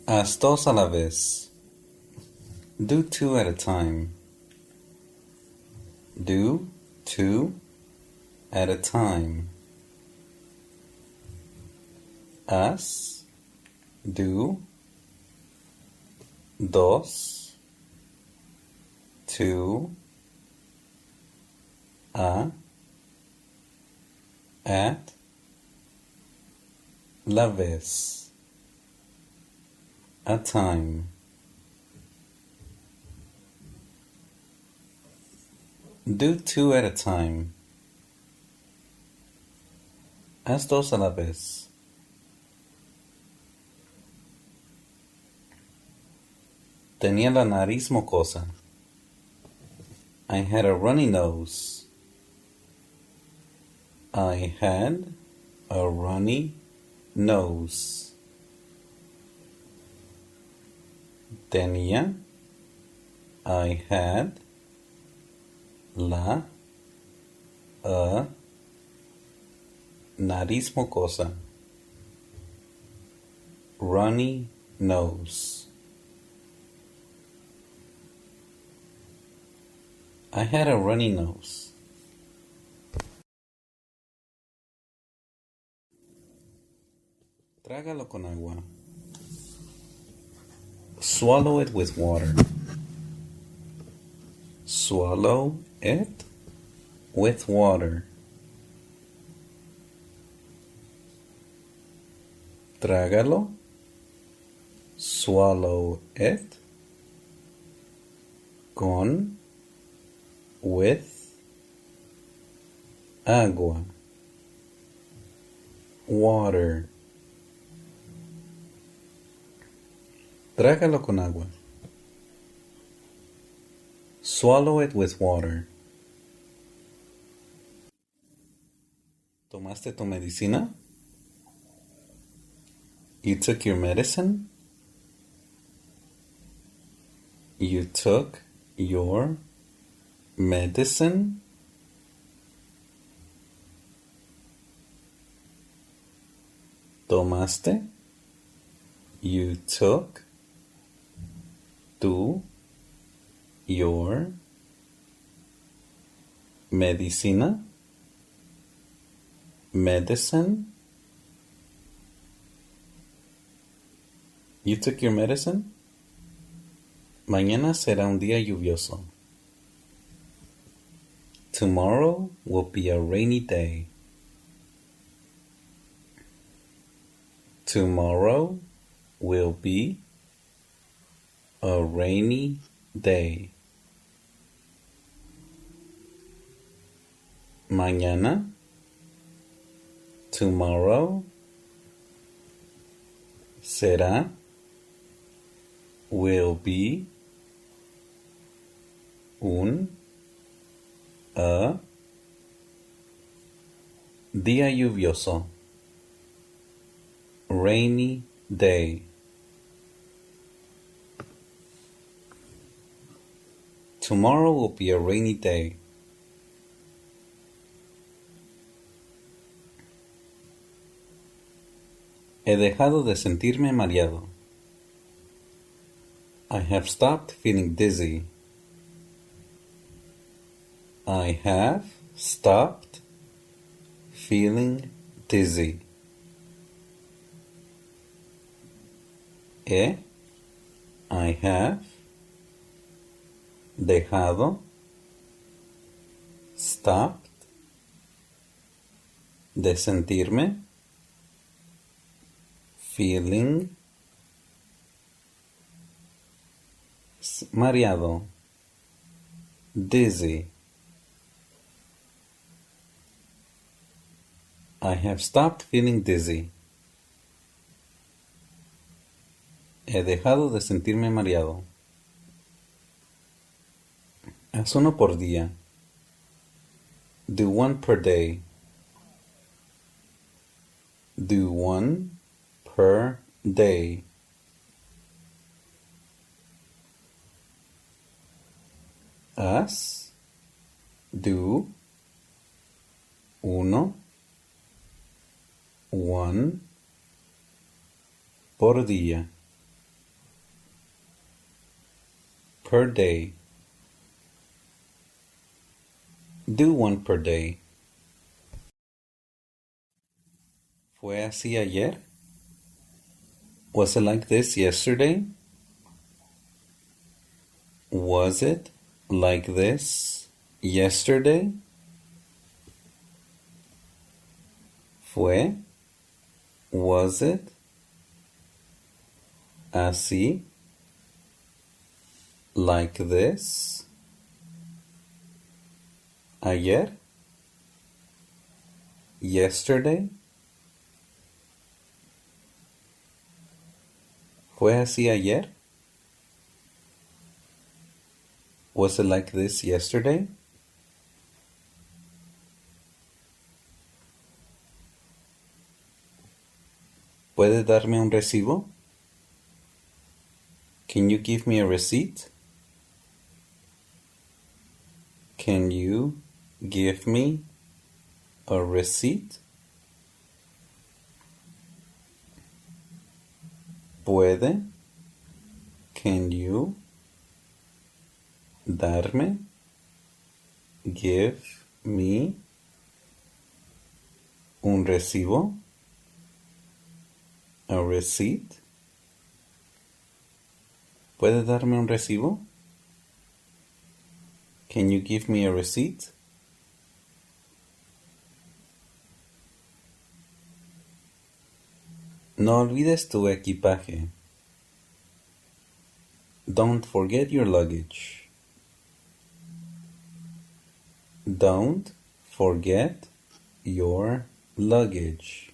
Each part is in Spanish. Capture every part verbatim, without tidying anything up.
Haz dos a la vez. Do two at a time. Do two at a time. Haz, do, dos, two, a, at, la vez, a time. Do two at a time. Haz dos a la vez. Tenía la nariz mocosa. I had a runny nose. I had a runny nose. Tenía, I had, la, a, nariz mocosa. Runny nose. I had a runny nose. Trágalo con agua. Swallow it with water. Swallow it with water. Trágalo. Swallow it. Con. With. Agua. Water. Trágalo con agua. Swallow it with water. ¿Tomaste tu medicina? You took your medicine? You took your medicine? ¿Tomaste? You took tu your medicina? Medicine? You took your medicine? Mañana será un día lluvioso. Tomorrow will be a rainy day. Tomorrow will be a rainy day. Mañana. Tomorrow. Será. Will be. Un. A. Día lluvioso. Rainy day. Tomorrow will be a rainy day. He dejado de sentirme mareado. I have stopped feeling dizzy. I have stopped feeling dizzy. He, I have, dejado, stopped, de sentirme, feeling, mareado, dizzy. I have stopped feeling dizzy. He dejado de sentirme mareado. Haz uno por día. Do one per day. Do one per day. Haz. Do. Uno. One. Por día. per day. Do one per day. ¿Fue así ayer? Was it like this yesterday? Was it like this yesterday? Fue, was it, así, like this, ayer, yesterday? ¿Fue así ayer? Was it like this yesterday? ¿Puede darme un recibo? Can you give me a receipt? Can you give me a receipt? ¿Puede? Can you darme? Give me un recibo? A receipt? ¿Puede darme un recibo? Can you give me a receipt? No olvides tu equipaje. Don't forget your luggage. Don't forget your luggage.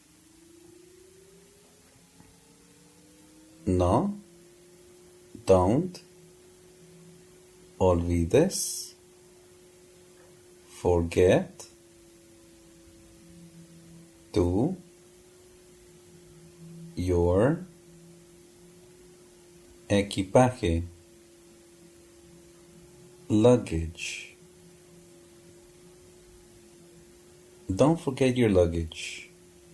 No, don't olvides, forget, tu, your, equipaje, luggage. Don't forget your luggage.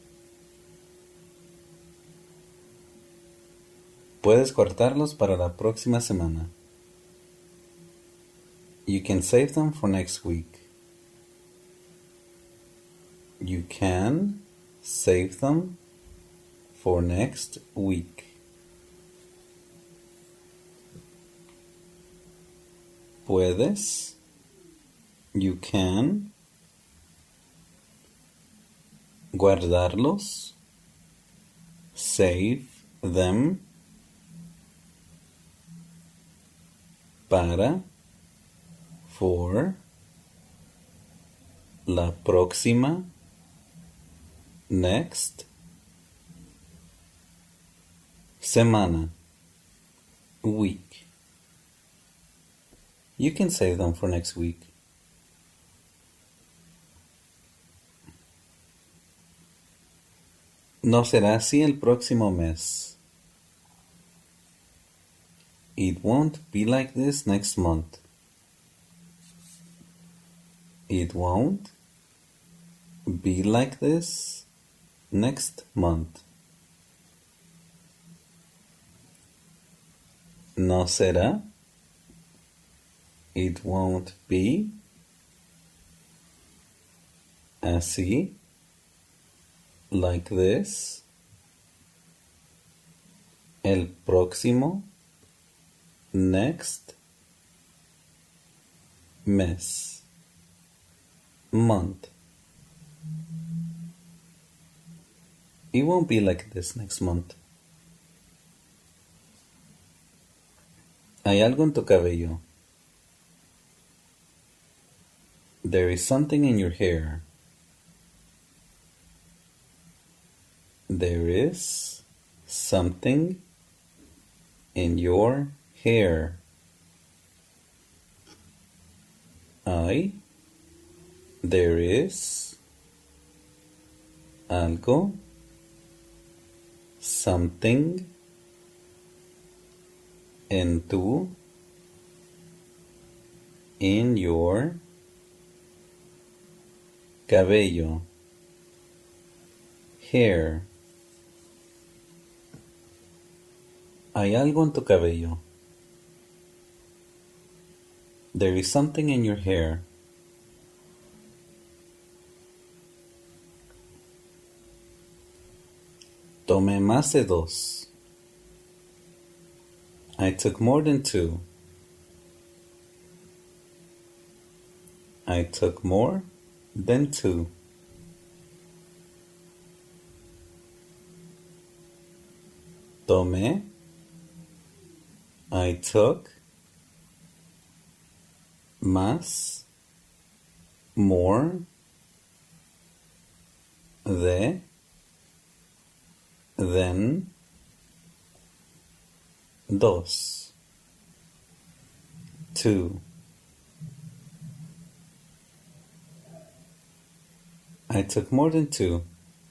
Puedes guardarlos para la próxima semana. You can save them for next week. You can save them for next week. Puedes, you can, guardarlos, save them, para, for, la próxima, next, semana, week. You can save them for next week. No será así el próximo mes. It won't be like this next month. It won't be like this next month. No será. It won't be así, like this, el próximo, next, mes, month. It won't be like this next month. Hay algo en tu cabello. There is something in your hair. There is something in your hair. Hay, there is algo, something en tu, in your cabello, hair. Hay algo en tu cabello. There is something in your hair. Tomé más de dos. I took more than two. I took more than two. Tomé. I took. Más. More. De. Then. Dos. Two. I took more than two.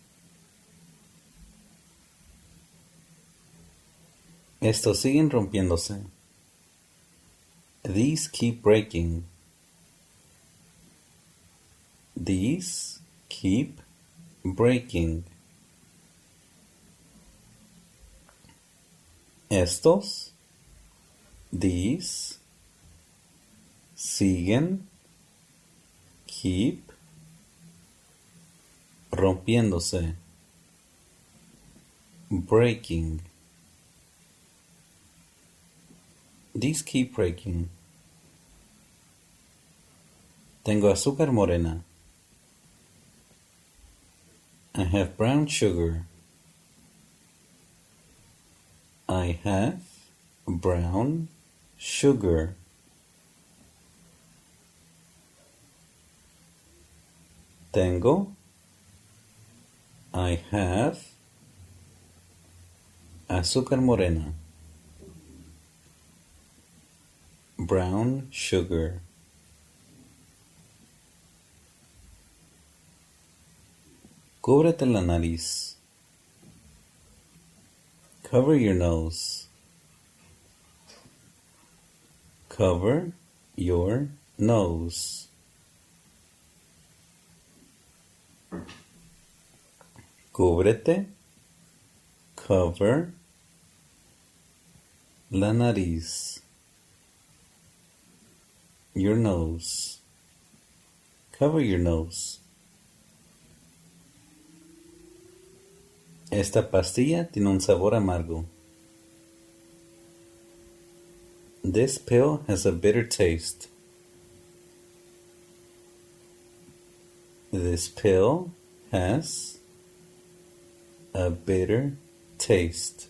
Estos siguen rompiéndose. These keep breaking. These keep breaking. Estos, these, siguen, keep, rompiéndose, breaking. These keep breaking. Tengo azúcar morena. I have brown sugar. I have brown sugar. Tengo. I have azúcar morena. Brown sugar. Cúbrete la nariz. Cover your nose. Cover your nose. Cúbrete. Cover la nariz. Your nose. Cover your nose. Esta pastilla tiene un sabor amargo. This pill has a bitter taste. This pill has a bitter taste.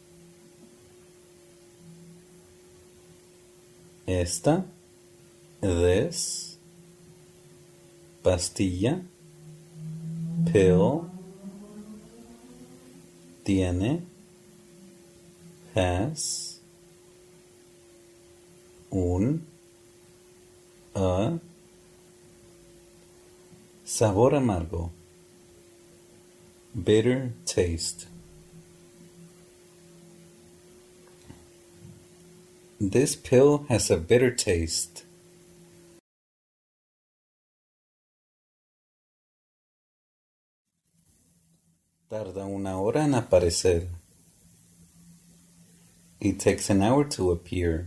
Esta, this, pastilla, pill, tiene, has, un, a, sabor amargo, bitter taste. This pill has a bitter taste. Tarda una hora en aparecer. It takes an hour to appear.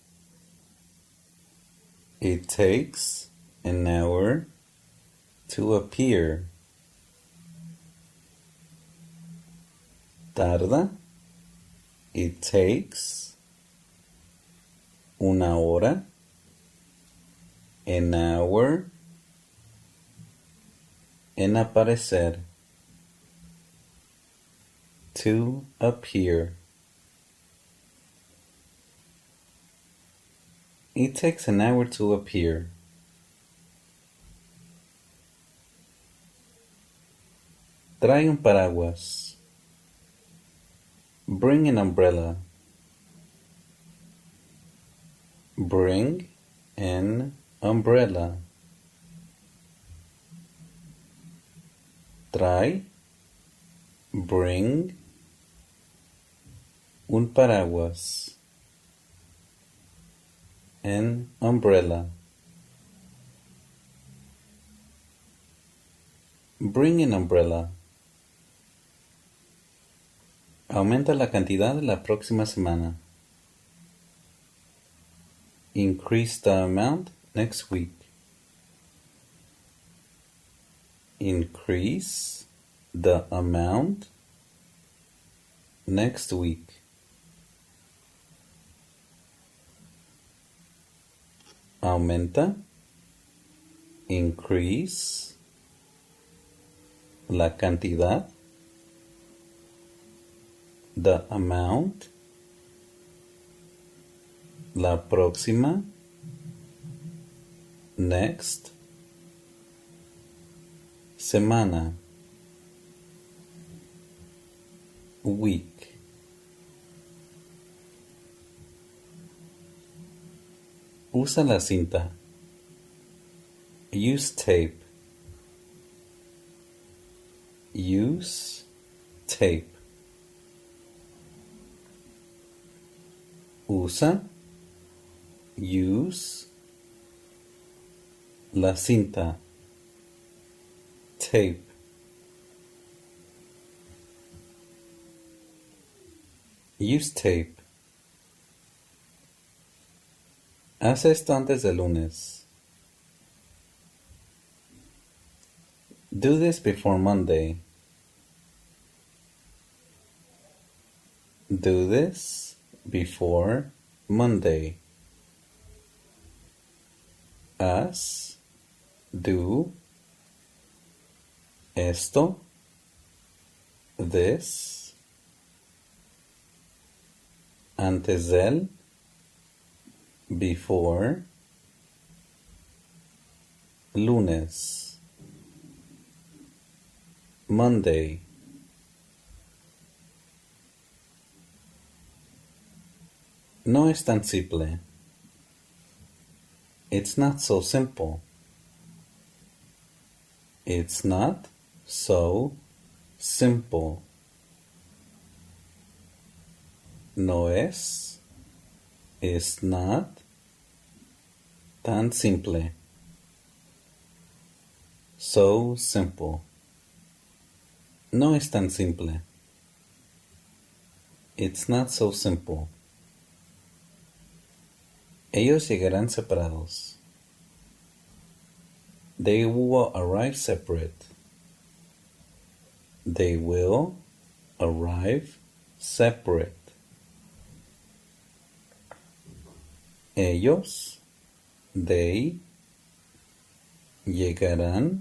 It takes an hour to appear. Tarda. It takes una hora. An hour. En aparecer. To appear. It takes an hour to appear. Trae un paraguas. Bring an umbrella. Bring an umbrella. Trae. Bring un paraguas. An umbrella. Bring an umbrella. Aumenta la cantidad la próxima semana. Increase the amount next week. Increase the amount next week. Aumenta. Increase la cantidad. The amount. La próxima. Next. Semana. Week. Usa la cinta. Use tape. Use tape. Usa. Use la cinta. Tape. Use tape. Haz esto antes del lunes. Do this before Monday. Do this before Monday. Haz, do, esto, this, antes del, before, lunes, Monday. No es tan simple. It's not so simple. It's not so simple. No es, is not tan simple. So simple. No es tan simple. It's not so simple. Ellos llegarán separados. They will arrive separate. They will arrive separate. Ellos, they, llegarán,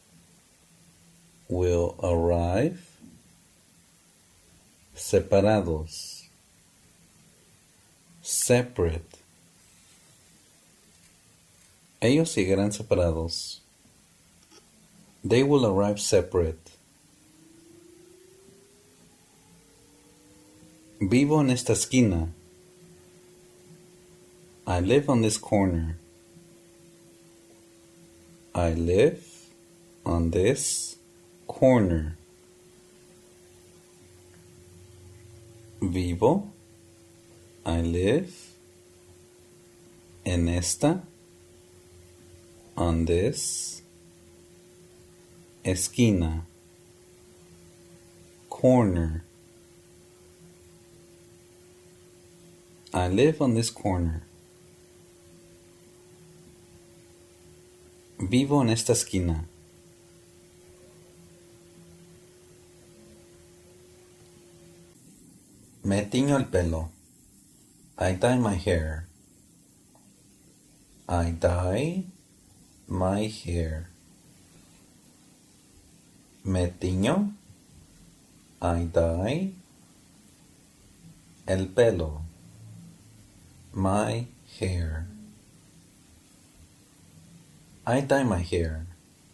will arrive separados. Separate. Ellos llegarán separados. They will arrive separate. Vivo en esta esquina. I live on this corner. I live on this corner. Vivo. I live en esta. On this esquina, corner. I live on this corner. Vivo en esta esquina. Me tiño el pelo. I dye my hair. I dye my hair. Me tiño. I dye. El pelo. My hair. I dye my hair.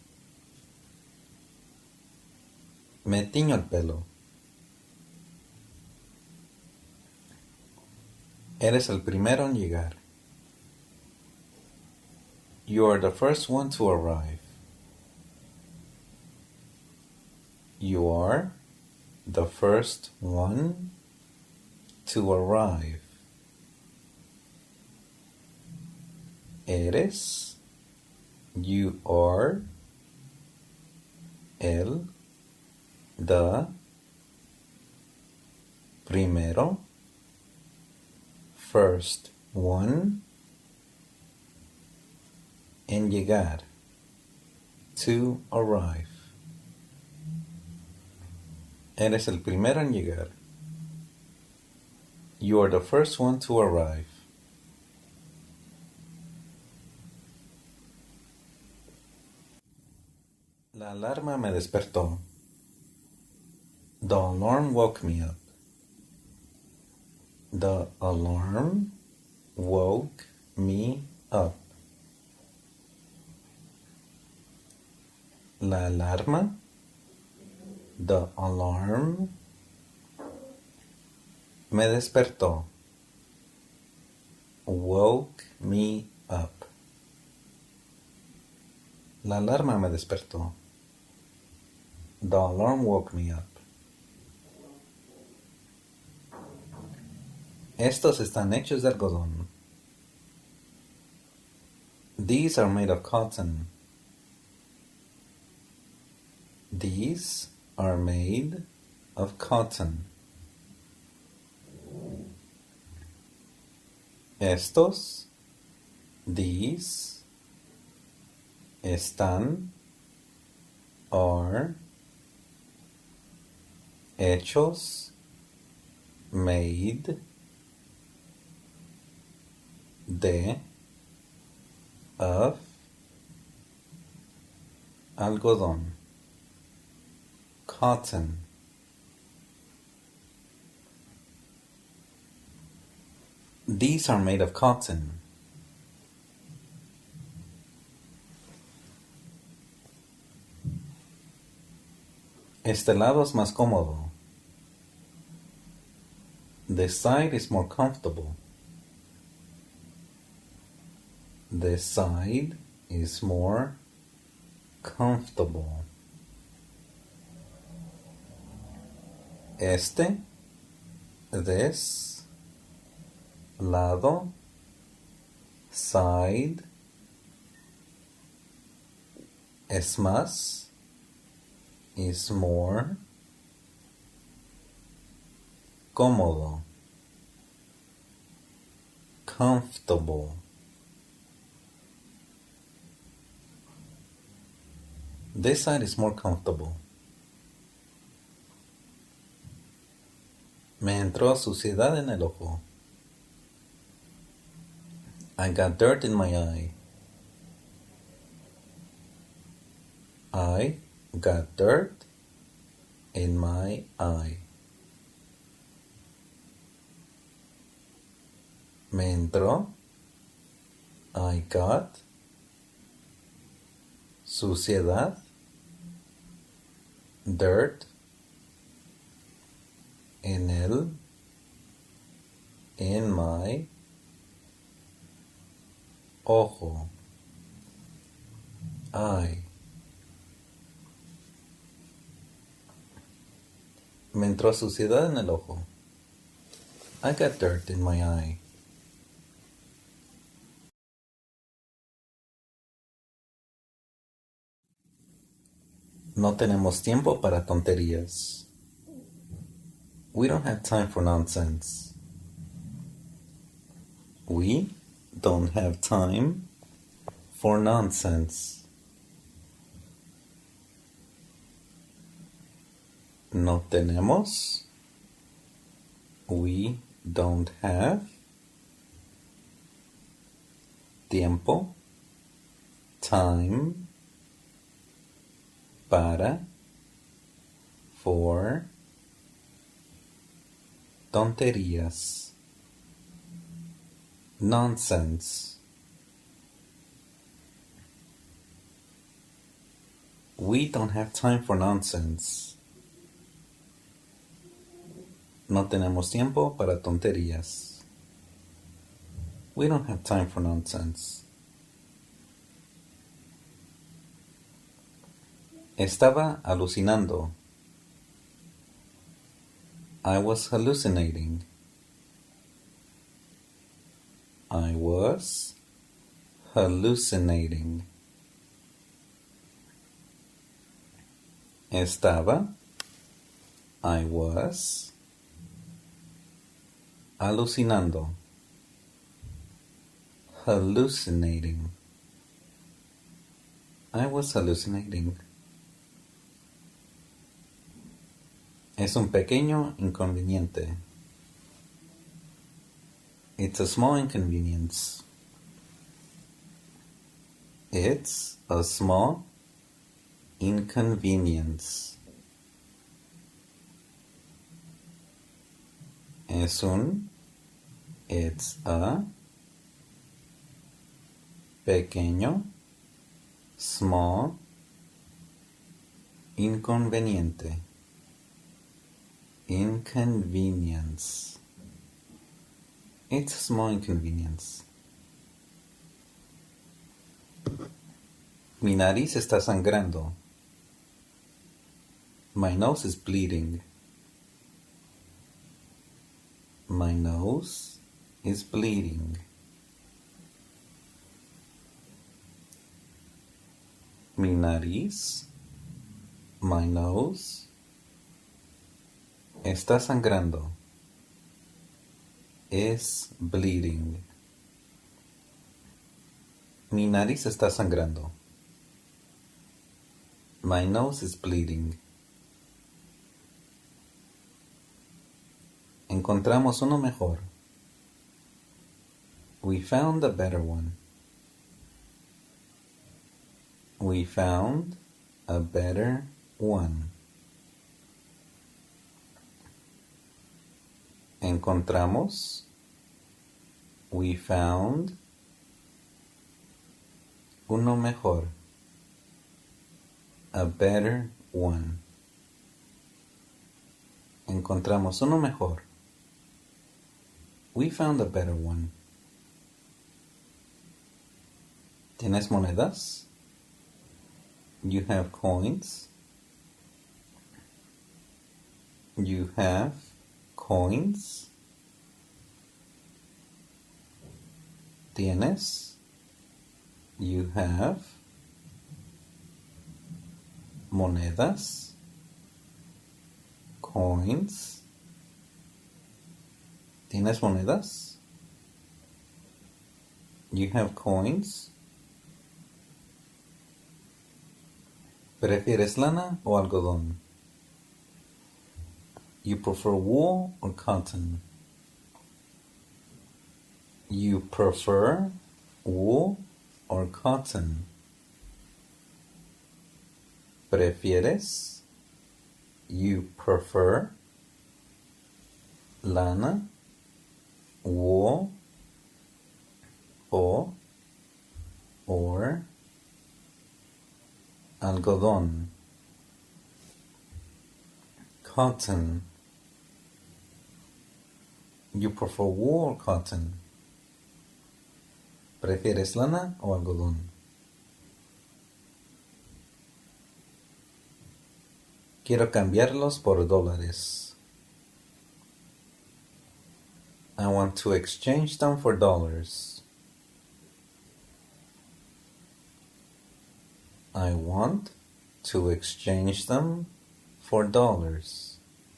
Me tiño el pelo. Eres el primero en llegar. You are the first one to arrive. You are the first one to arrive. Eres, you are, el, the, primero, first one, En llegar. To arrive. Eres el primero en llegar. You are the first one to arrive. La alarma me despertó. The alarm woke me up. The alarm woke me up. La alarma. The alarm me despertó. Woke me up. La alarma me despertó. The alarm woke me up. Estos están hechos de algodón. These are made of cotton. These are made of cotton. Estos, these, están, are, hechos, made, de, of, algodón, cotton. These are made of cotton. Este lado es más cómodo. This side is more comfortable. This side is more comfortable. Este, this, lado, side, es más, is more, cómodo, comfortable. This side is more comfortable. Me entró suciedad en el ojo. I got dirt in my eye. I got dirt in my eye. Me entró. I got. Suciedad. Dirt. En el. In my. Ojo. Eye. Me entró suciedad en el ojo. I got dirt in my eye. No tenemos tiempo para tonterías. We don't have time for nonsense. We don't have time for nonsense. No tenemos. We don't have tiempo, time, para, for, tonterías, nonsense. We don't have time for nonsense. No tenemos tiempo para tonterías. We don't have time for nonsense. Estaba alucinando. I was hallucinating. I was hallucinating. Estaba. I was. Alucinando. Hallucinating. I was hallucinating. Es un pequeño inconveniente. It's a small inconvenience. It's a small inconvenience. Es un, it's a, pequeño, small, inconveniente, inconvenience. It's a small inconvenience. Mi nariz está sangrando. My nose is bleeding. My nose is bleeding. Mi nariz, my nose, está sangrando. Is bleeding. Mi nariz está sangrando. My nose is bleeding. Encontramos uno mejor. We found a better one. We found a better one. Encontramos. We found uno mejor. A better one. Encontramos uno mejor. We found a better one. ¿Tienes monedas? You have coins. You have coins. ¿Tienes? You have monedas. Coins. ¿Tienes monedas? You have coins. ¿Prefieres lana o algodón? You prefer wool or cotton? You prefer wool or cotton? ¿Prefieres? You prefer lana, wool, o, or, algodón, cotton. You prefer wool or cotton? ¿Prefieres lana o algodón? Quiero cambiarlos por dólares. I want to exchange them for dollars. I want to exchange them for dollars.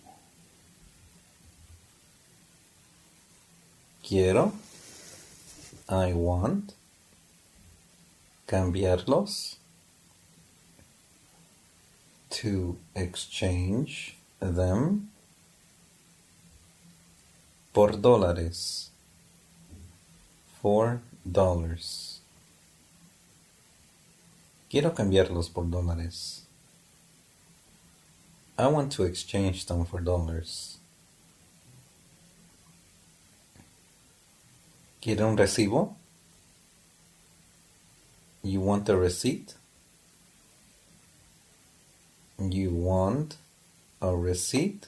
Quiero, I want, cambiarlos, to exchange them, por dólares, for dollars. Quiero cambiarlos por dólares. I want to exchange them for dollars. ¿Quiere un recibo? You want a receipt? You want a receipt?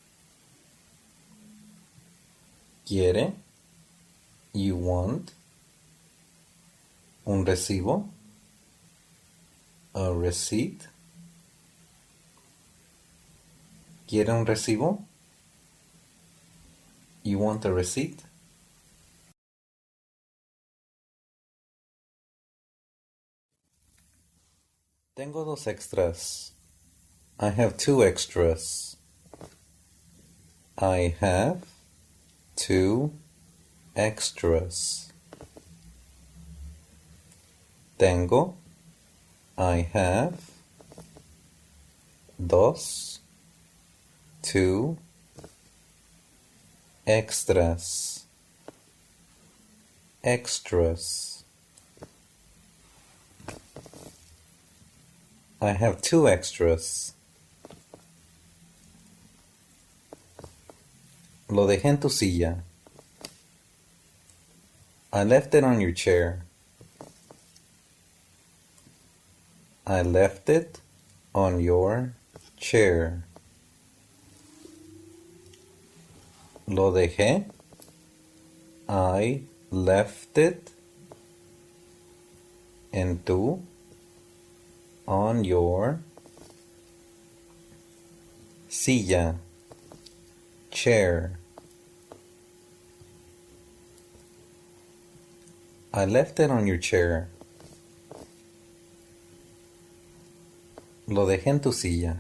¿Quiere? You want un recibo? A receipt? ¿Quiere un recibo? You want a receipt? Tengo dos extras. I have two extras. I have two extras. Tengo I have dos, two extras, extras. I have two extras. Lo dejé en tu silla. I left it on your chair. I left it on your chair. Lo dejé. I left it en tu, on your silla, chair. I left it on your chair. Lo dejé en tu silla.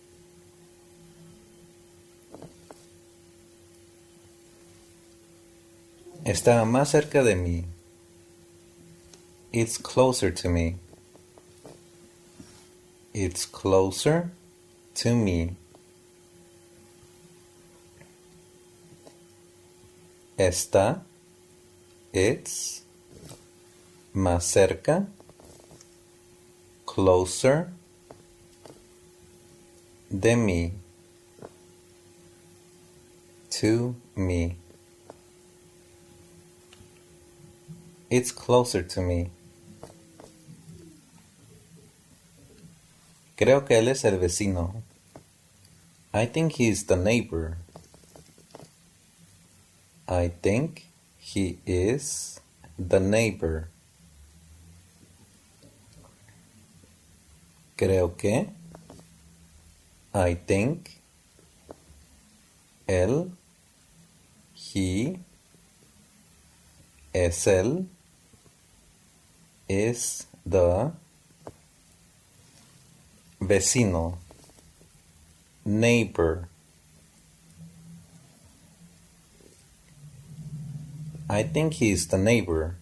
Está más cerca de mí. It's closer to me. It's closer to me. Está, it's, más cerca, closer, de mí, to me. It's closer to me. Creo que él es el vecino. I think he's the neighbor. I think he is the neighbor. Creo que. I think. Él. He. Es él. Is the vecino. Neighbor. I think he's the neighbor.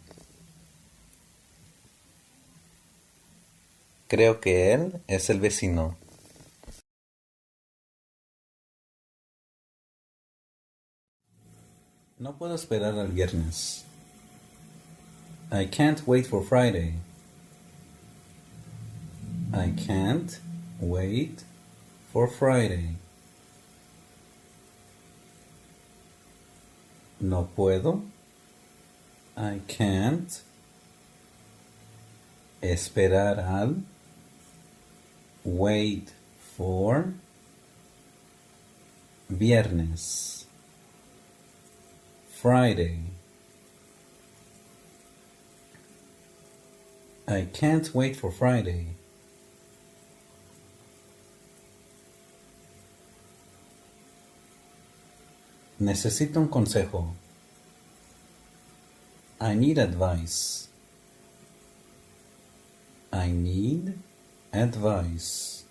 Creo que él es el vecino. No puedo esperar al viernes. I can't wait for Friday. I can't wait for Friday. No puedo. I can't esperar al wait for viernes. Friday. I can't wait for Friday. Necesito un consejo. I need advice. I need advice.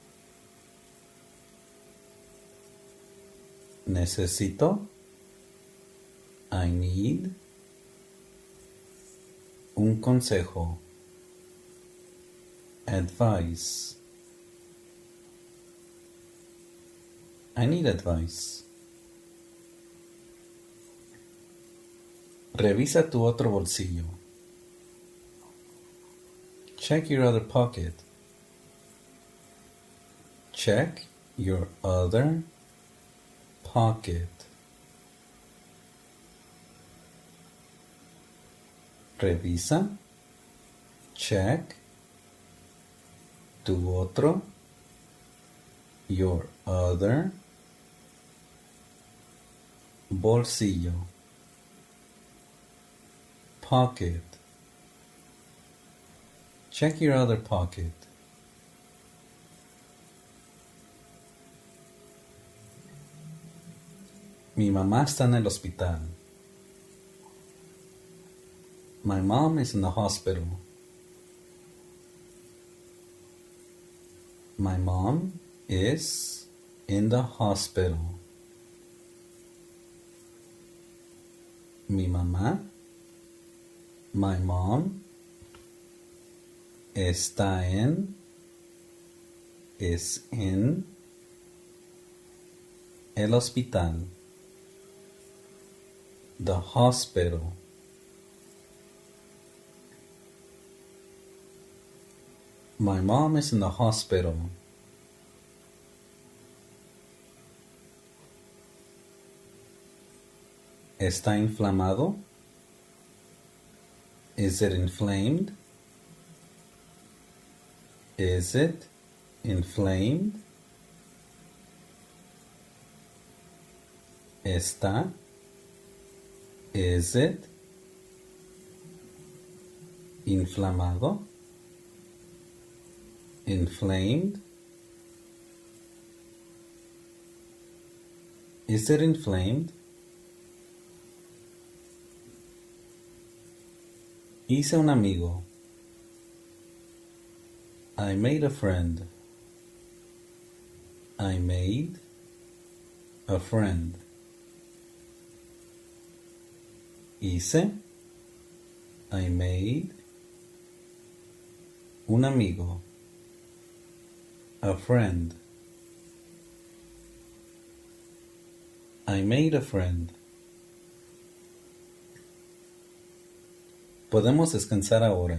Necesito. I need un consejo. Advice. I need advice. Revisa tu otro bolsillo. Check your other pocket. Check your other pocket. Revisa. Check tu otro. Your other bolsillo. Pocket. Check your other pocket. Mi mamá está en el hospital. My mom is in the hospital. My mom is in the hospital. Mi mamá. My mom Está en, es en el hospital. The hospital. My mom is in the hospital. ¿Está inflamado? Is it inflamed? Is it inflamed? ¿Está? Is it inflamado? Inflamed? Is it inflamed? Hice un amigo. I made a friend. I made a friend. Hice. I made. Un amigo. A friend. I made a friend. Podemos descansar ahora.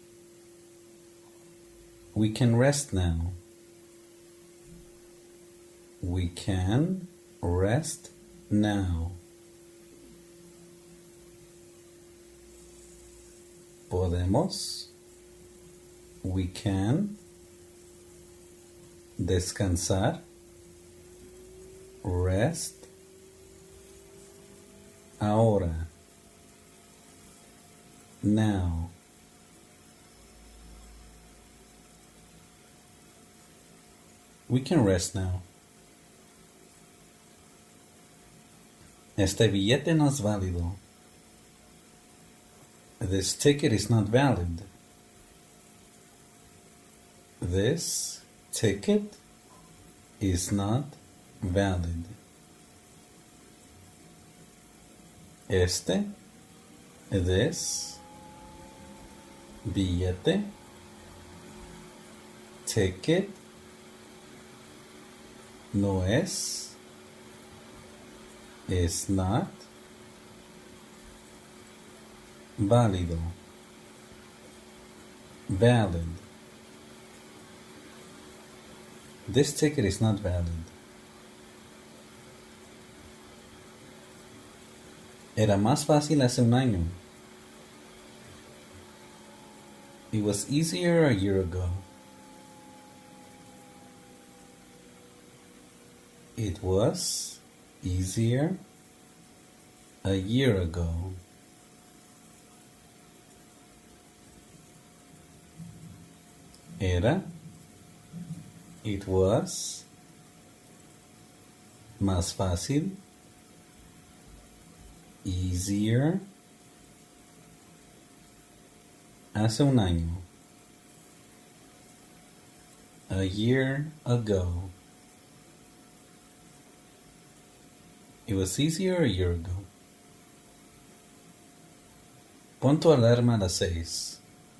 We can rest now. We can rest now. Podemos. We can. Descansar. Rest. Ahora. Now. We can rest now. Este billete no es válido. This ticket is not valid. This ticket is not valid. Este, this, billete, ticket, no es, is not, válido, valid. This ticket is not valid. Era más fácil hace un año. It was easier a year ago. It was easier a year ago. Era. It was. Más fácil. Easier. Hace un año. A year ago. It was easier a year ago. Pon tu alarma a las seis.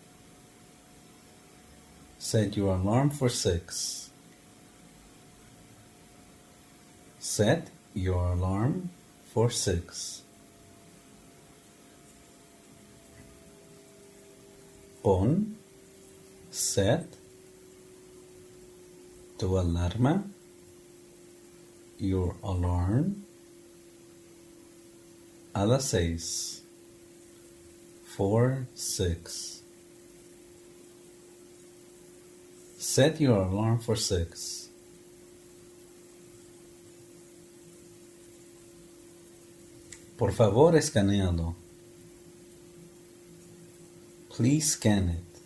Set your alarm for six. Set your alarm for six. Pon, set, tu alarma, your alarm, a las seis, for six. Set your alarm for six. Por favor, escanealo. Please scan it.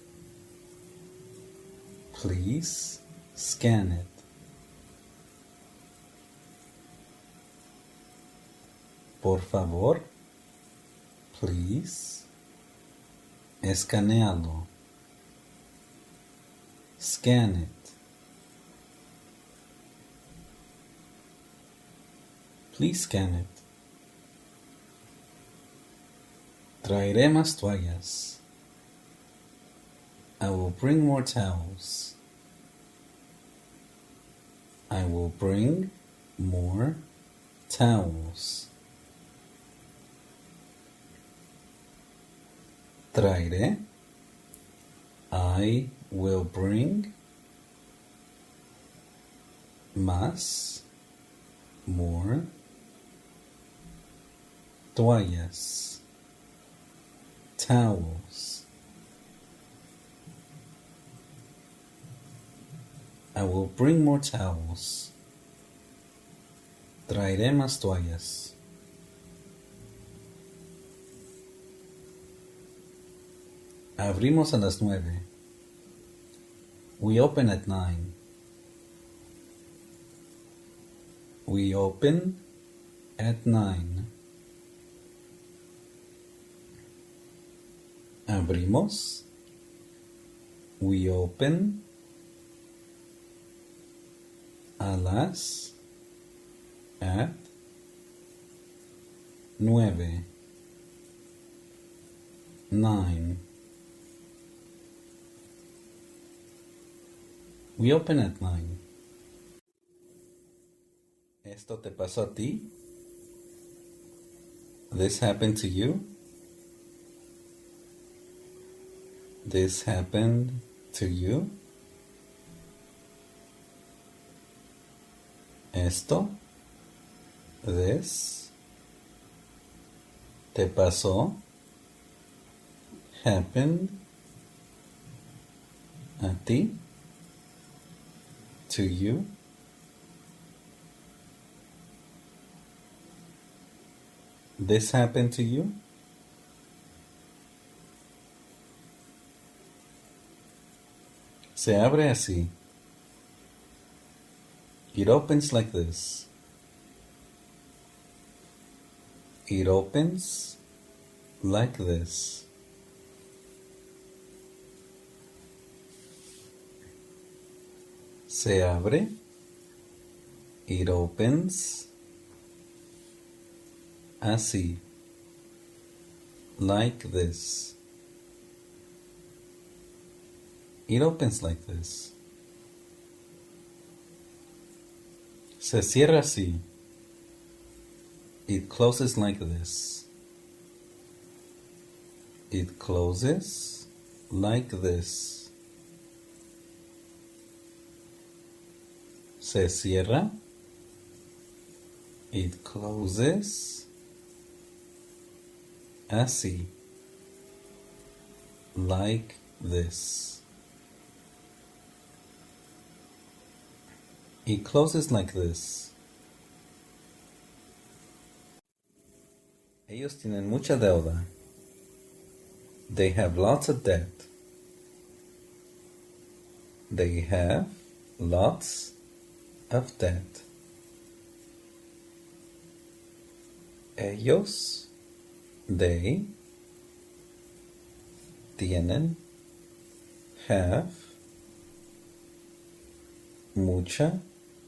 Please scan it. Por favor, please, escanealo. Scan it. Please scan it. Traeré más toallas. I will bring more towels. I will bring more towels. Traeré. I will bring más, more, toallas, towels. I will bring more towels. Traeré más toallas. Abrimos a las nueve. We open at nine. We open at nine. Abrimos. We open a las at nueve. Nine. We open at nine. ¿Esto te pasó a ti? This happened to you? This happened to you? Esto, this, te pasó, happened, a ti, to you. This happened to you? Se abre así. It opens like this. It opens like this. Se abre. It opens así. Like this. It opens like this. Se cierra así. It closes like this. It closes like this. Se cierra. It closes así. Like this. It closes like this. Ellos tienen mucha deuda. They have lots of debt. They have lots of debt. Ellos, they, tienen, have, mucha,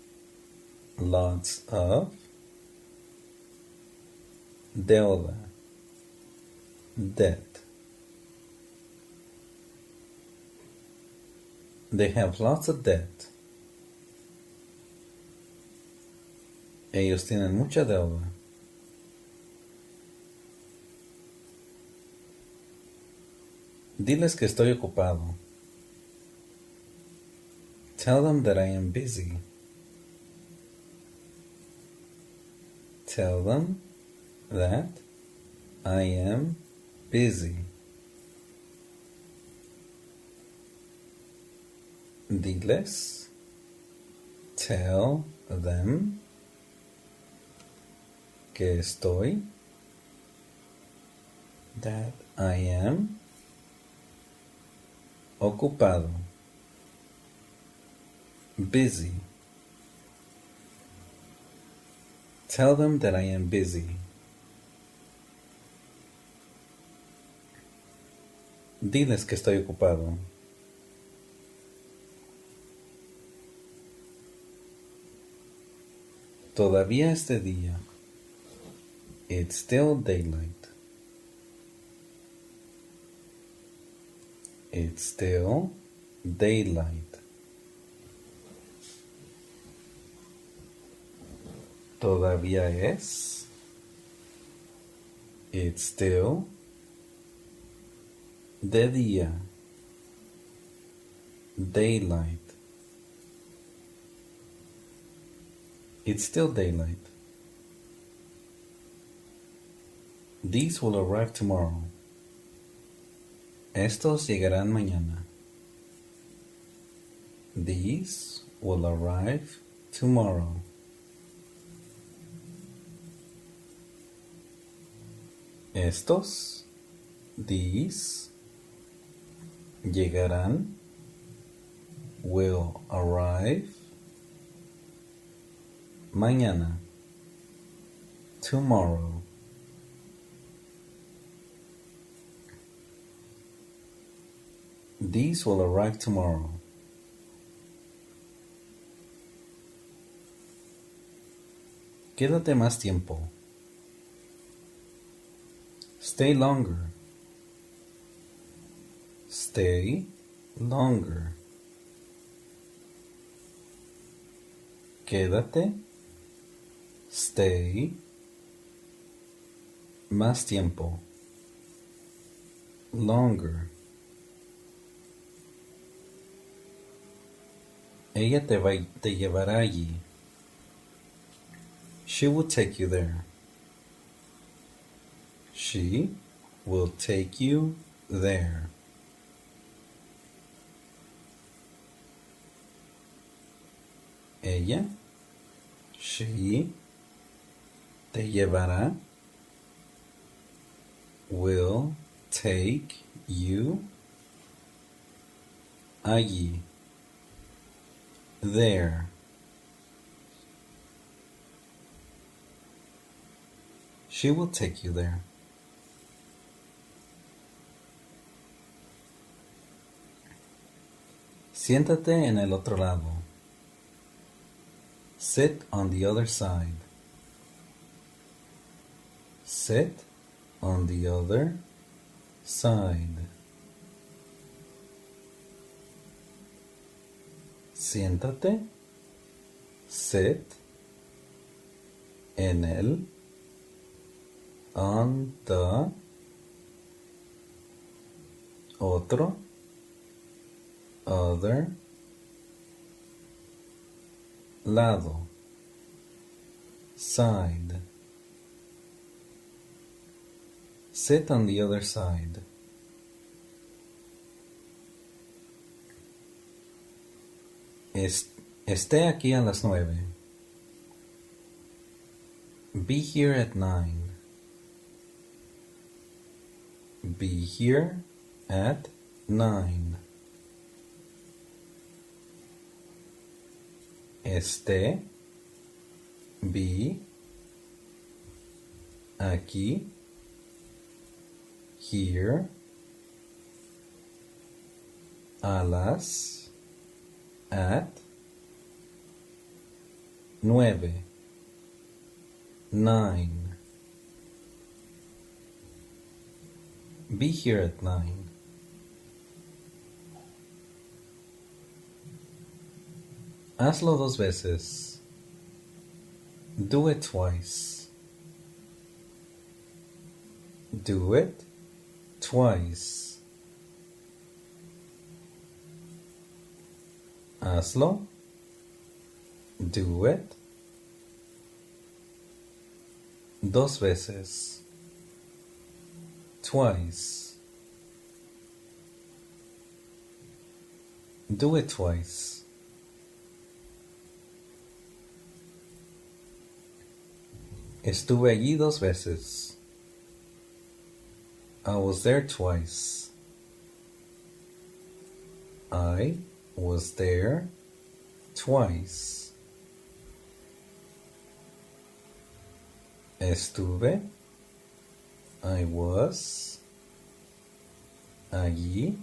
lots of, deuda, debt. They have lots of debt. Ellos tienen mucha deuda. Diles que estoy ocupado. Tell them that I am busy. Tell them that I am busy. Diles. Tell them que estoy. That I am ocupado. Busy. Tell them that I am busy. Diles que estoy ocupado. Todavía es de día. It's still daylight. It's still daylight. Todavía es. It's still de día. Daylight. It's still daylight. These will arrive tomorrow. Estos llegarán mañana. These will arrive tomorrow. Estos, these, llegarán, will arrive, mañana, tomorrow. These will arrive tomorrow. Quédate más tiempo. Stay longer. Stay longer. Quédate. Stay. Más tiempo. Longer. Ella te, va, te llevará allí. She will take you there. She will take you there. Ella, she, te llevará, will take you allí. There. She will take you there. Siéntate en el otro lado. Sit on the other side. Sit on the other side. Siéntate. Sit en el, on the, otro, other, lado, side. Sit on the other side. Est esté aquí a las nueve. Be here at nine. Be here at nine. Esté, be, aquí, here, a las, at, nueve, nine. Be here at nine. Hazlo dos veces. Do it twice. Do it twice. Hazlo. Do it. Dos veces. Twice. Do it twice. Estuve allí dos veces. I was there twice. I was there twice. Estuve. I was. Allí.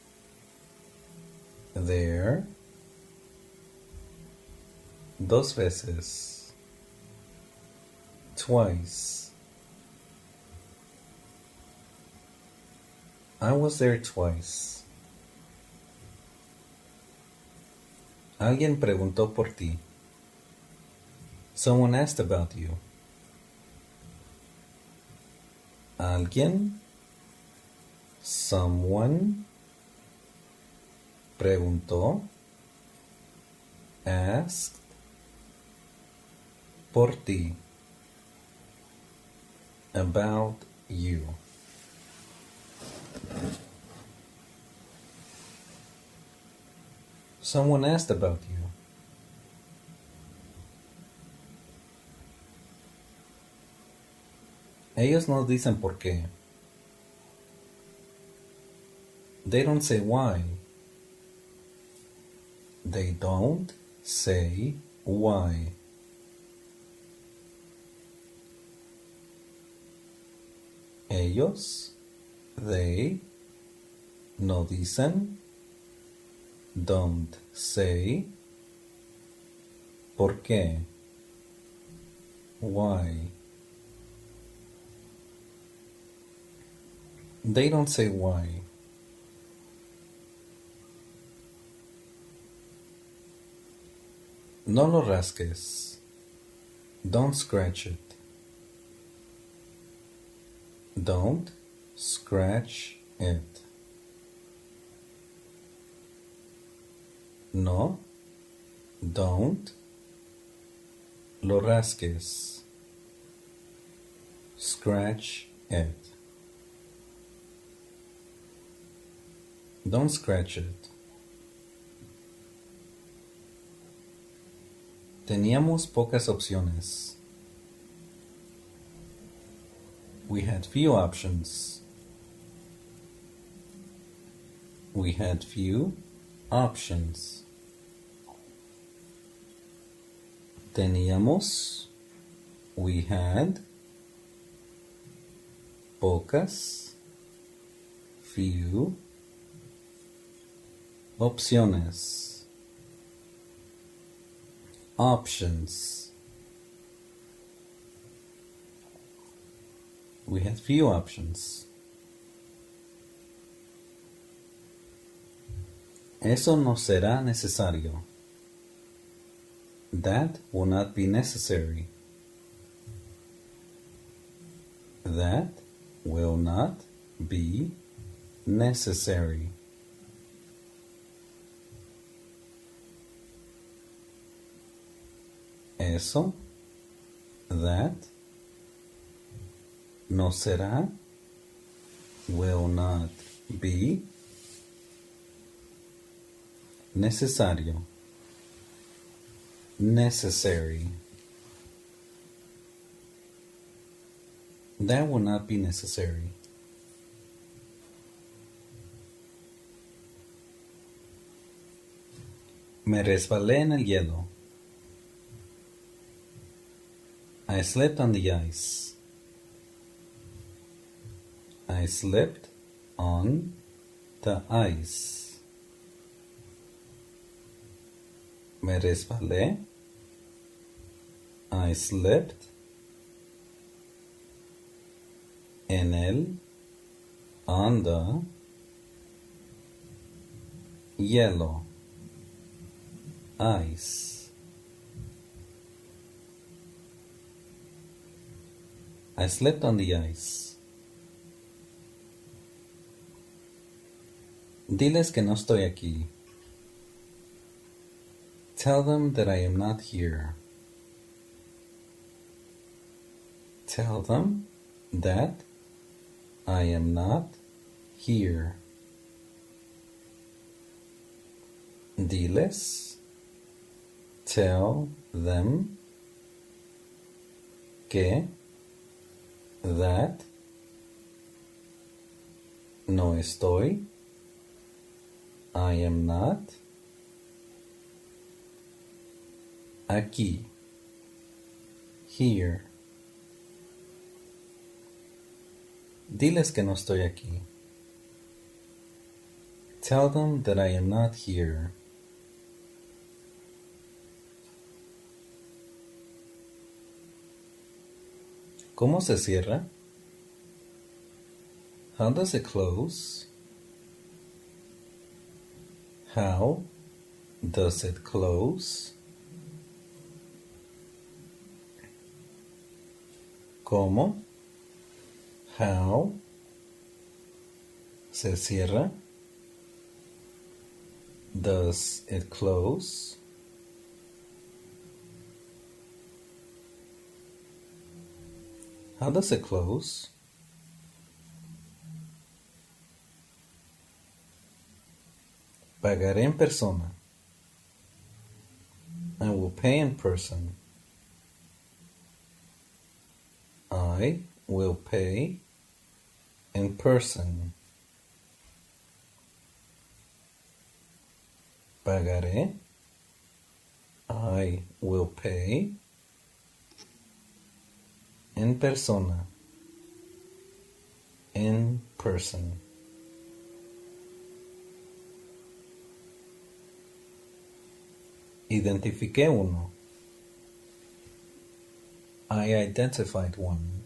There. Dos veces. Twice. I was there twice. Alguien preguntó por ti. Someone asked about you. Alguien, someone, preguntó, asked, por ti, about you. Someone asked about you. Ellos no dicen por qué. They don't say why. They don't say why. Ellos, they, no dicen, don't say, por qué, why. They don't say why. No lo rasques. Don't scratch it. Don't scratch it. No, don't lo rasques. Scratch it. Don't scratch it. Teníamos pocas opciones. We had few options. We had few options. Teníamos, we had, pocas, few, opciones, options. We had few options. Eso no será necesario. That will not be necessary. That will not be necessary. Eso, that, no será, will not be necesario, necessary. That will not be necessary. Me resbalé en el hielo. I slipped on the ice. I slipped on the ice. Me resbalé. I slipped en el, on the, hielo, ice. I slipped on the ice. Diles que no estoy aquí. Tell them that I am not here. Tell them that I am not here. Diles, tell them que, that, no estoy, I am not, aquí, here. Diles que no estoy aquí. Tell them that I am not here. ¿Cómo se cierra? How does it close? How Does it close? ¿Cómo? How? ¿Se cierra? Does it close? How does it close? Pagaré en persona. I will pay in person. I will pay in person. Pagaré. I will pay en persona. In person. Identifiqué uno. I identified one.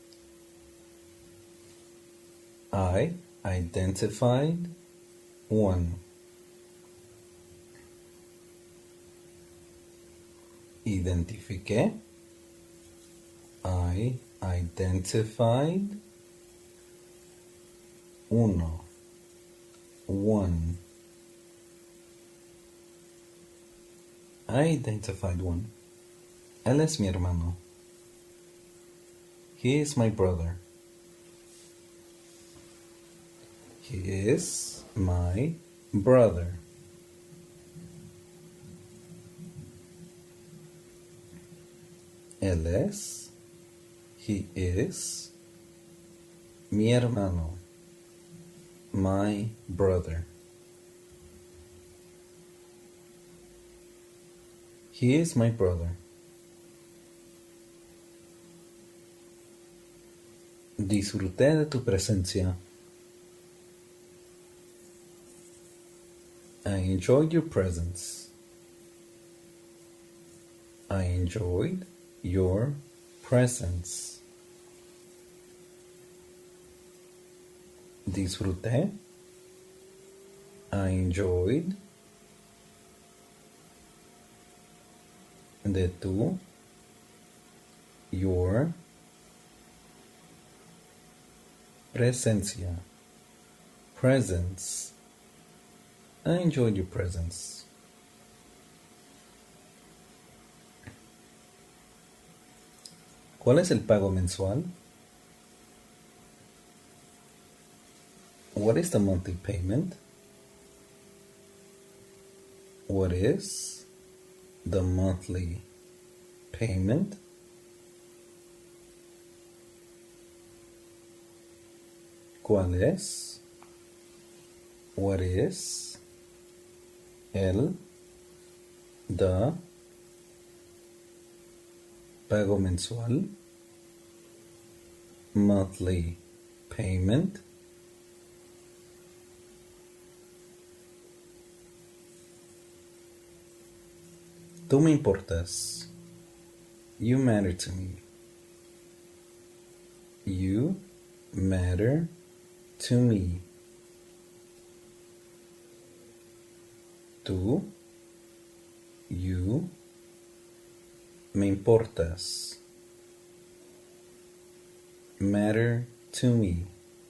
I identified one. Identifiqué. I identified uno. One. I identified one. Él es mi hermano. He is my brother. He is my brother. Él es. He is mi hermano. My brother. He is my brother. Disfruté de tu presencia. I enjoyed your presence. I enjoyed your presence. Disfruté. I enjoyed de tu, your presencia, presence. I enjoyed your presence. ¿Cuál es el pago mensual? What is the monthly payment? What is the monthly payment? ¿Cuál es? What is el the pago mensual? Monthly payment. Tú me importas. You matter to me. You matter to me. Tú, you, me importas. Matter to me.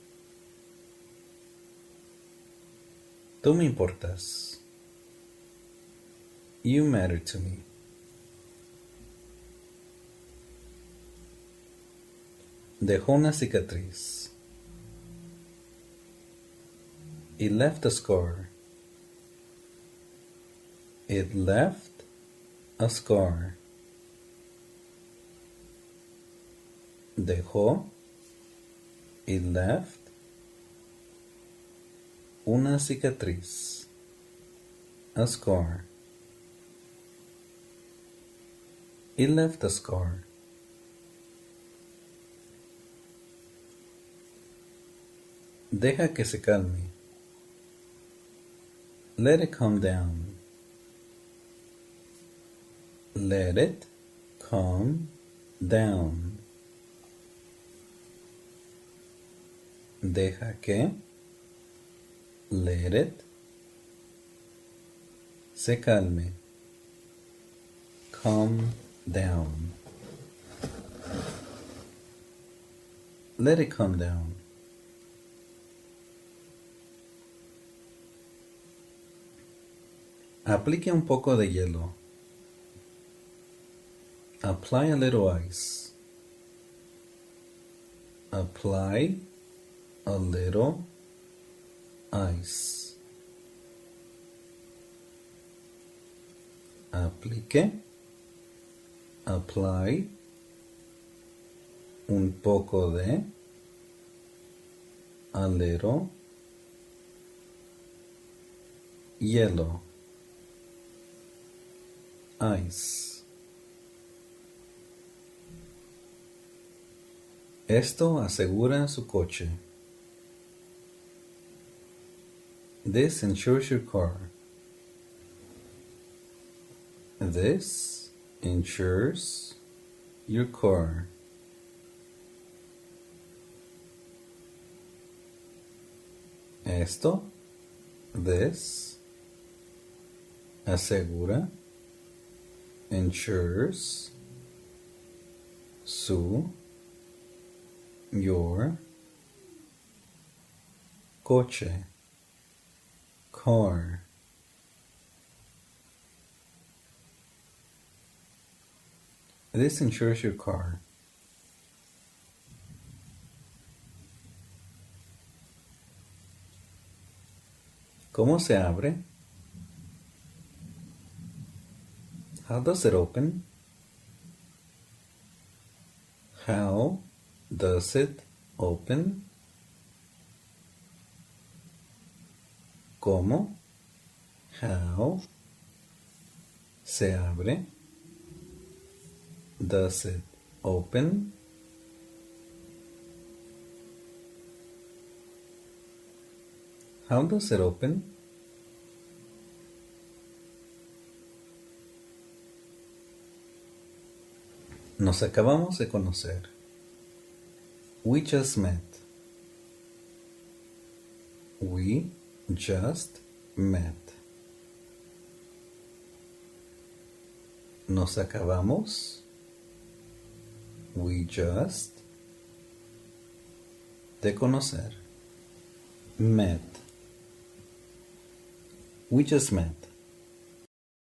Tú me importas. You matter to me. Dejó una cicatriz. It left a scar. It left a scar. Dejó. It left una cicatriz. A scar. It left a scar. Deja que se calme. Let it calm down. Let it calm down. Deja que. Let it. se calme. Calm down. Let it calm down. Aplique un poco de hielo. Apply a little ice. Apply a little ice. Aplique. Apply un poco de, a little, hielo, ice. Esto asegura su coche. This insures your car. This insures your car. Esto, this, asegura, insures, su, your, coche, car. This insures your car. ¿Cómo se abre? How does it open? How does it open? ¿Cómo? How se abre? Does it open? How does it open? Nos acabamos de conocer. We just met. We just met. Nos acabamos. We just de conocer. Met. We just met.